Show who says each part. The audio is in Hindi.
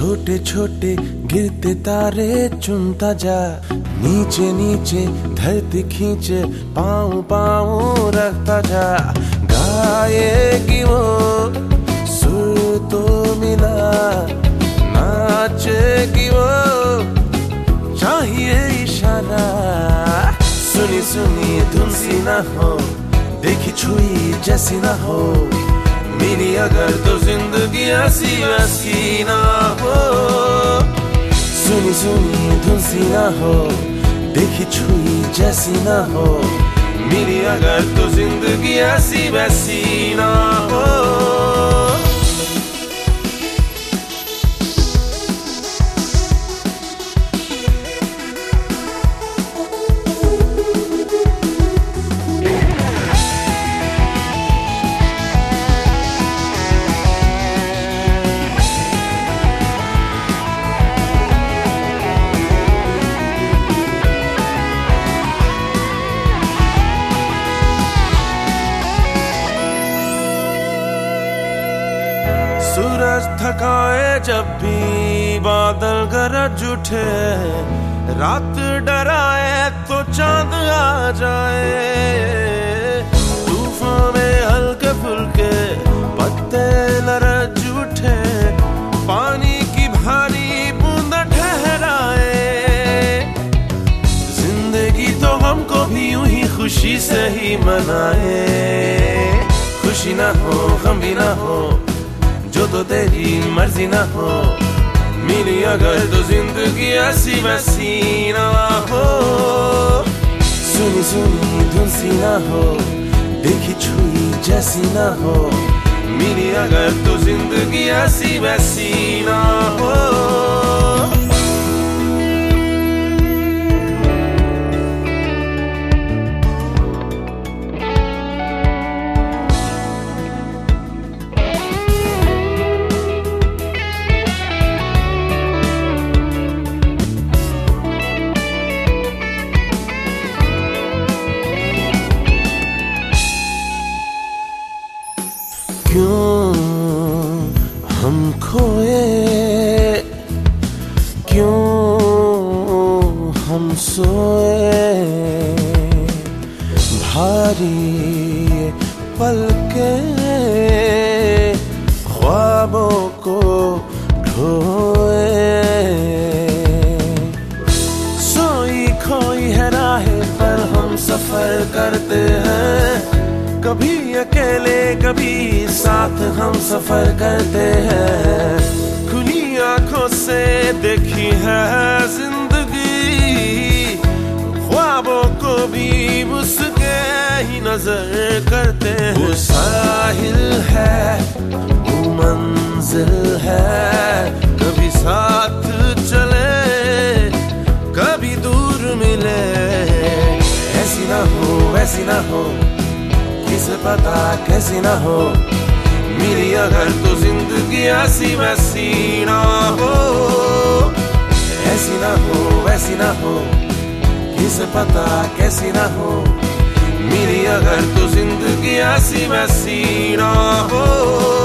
Speaker 1: छोटे छोटे गिरते तारे चुनता जा, नीचे नीचे धरती खींचे पाँव पाँव रखता जा। गाएगी वो सुर तो मिला, नाचेगी वो चाहिए इशारा। सुनी सुनी धुन सी ना हो, देखी छुई जैसी ना हो, मेरी अगर तो जिंदगी ऐसी वैसी ना हो। सुनी सुनी धुन सी ना हो, देखी छुई जैसी ना हो, मेरी अगर तो जिंदगी ऐसी वैसी ना हो। सूरज थकाए जब भी बादल गरज उठे, रात डराए तो चांद आ जाए। तूफान में हल्के फुल्के पत्ते लरज उठे, पानी की भारी बूंद ठहराए। जिंदगी तो हमको भी यूं ही खुशी से ही मनाए। खुशी ना हो गम भी ना हो, जो तो तेरी मर्जी ना हो, मेरी अगर तो जिंदगी ऐसी वैसी ना हो। सुनी सुनी धुन सी ना हो, देखी छुई जैसी ना हो, मेरी अगर तो जिंदगी ऐसी वैसी ना हो। क्यों हम खोए, क्यों हम सोए, भारी पलकें ख्वाबों को ढोए। सोई खोई है राहें पर हम सफर करते हैं, कभी अकेले कभी साथ हम सफर करते हैं। खुली आंखों से देखी है जिंदगी, ख्वाबों को भी उसके ही नजर करते हैं। वो साहिल है वो मंजिल है, कभी साथ चले कभी दूर मिले। ऐसी ना हो वैसी ना हो, किसे पता कैसी ना हो, मेरी अगर तो जिंदगी ऐसी वैसी ना हो। ऐसी ना हो वैसी ना हो, किसे पता कैसी ना हो, मेरी अगर तो जिंदगी ऐसी वैसी ना हो।